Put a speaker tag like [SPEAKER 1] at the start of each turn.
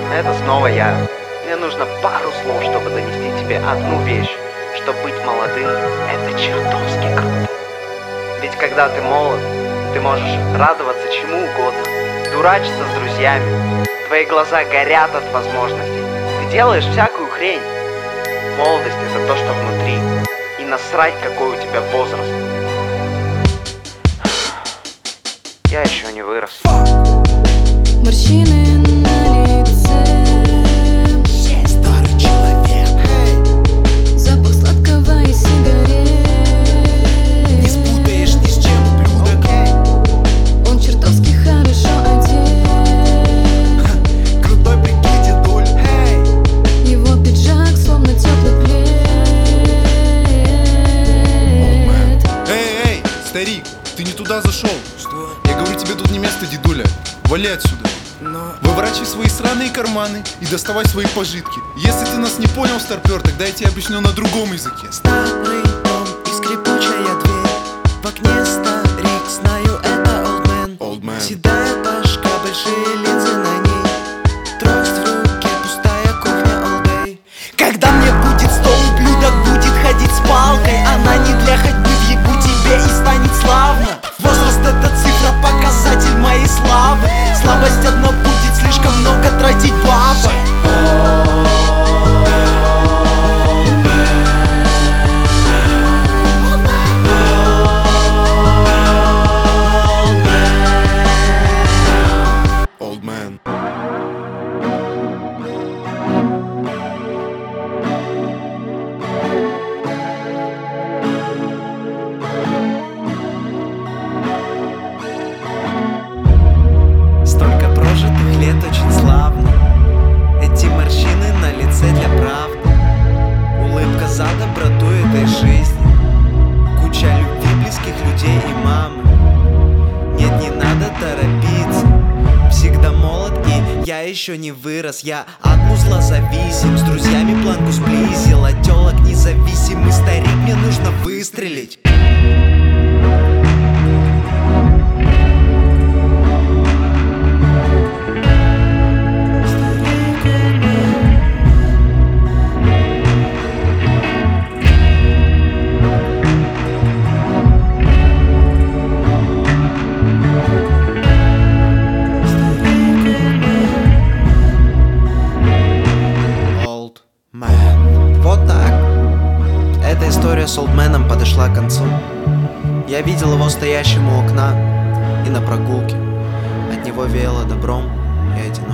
[SPEAKER 1] Это снова я. Мне нужно пару слов, чтобы донести тебе одну вещь. Что быть молодым — это чертовски круто. Ведь когда ты молод, ты можешь радоваться чему угодно, дурачиться с друзьями, твои глаза горят от возможностей, ты делаешь всякую хрень. Молодость — это то, что внутри, и насрать, какой у тебя возраст. Я еще не вырос.
[SPEAKER 2] Морщины на лице,
[SPEAKER 3] старый человек,
[SPEAKER 2] запах сладкого и сигарет.
[SPEAKER 3] не спутаешь ни с чем блюдо.
[SPEAKER 2] Он чертовски хорошо одет.
[SPEAKER 3] Крутой, прикинь, дедуль.
[SPEAKER 2] Его пиджак словно теплый плед.
[SPEAKER 4] Эй, старик, ты не туда зашел.
[SPEAKER 3] Что?
[SPEAKER 4] Я говорю, тебе тут не место, дедуля. Вали отсюда.
[SPEAKER 3] Но...
[SPEAKER 4] Выворачивай свои сраные карманы и доставай свои пожитки. Если ты нас не понял, старпер, тогда я тебе объясню на другом языке.
[SPEAKER 3] Старый дом и скрипучая дверь. В окне старик, знаю, это
[SPEAKER 4] Old man.
[SPEAKER 3] Седая башка, большие линзы на ней. Трость в руке, пустая кухня all day. Когда мне будет 100 ублюдок, будет ходить с палкой. Она не для ходьбы, въебу тебе и станет славно. Возраст — это цифра, показатель моей славы. Слабость одна будет, слишком много тратить бабок.
[SPEAKER 4] Old man.
[SPEAKER 3] Столько прожитых лет очень славно. Эти морщины на лице для правды. Улыбка за доброту этой жизни. Куча любви близких людей и мамы. Нет, не надо торопиться. Всегда молод и я еще не вырос. Я от музла зависим. С друзьями планку сблизил. От телок независимый старик, мне нужно выстрелить. Old Man. Вот так. Эта история с Олдменом подошла к концу. Я видел его стоящим у окна и на прогулке. От него веяло добром и одиночеством.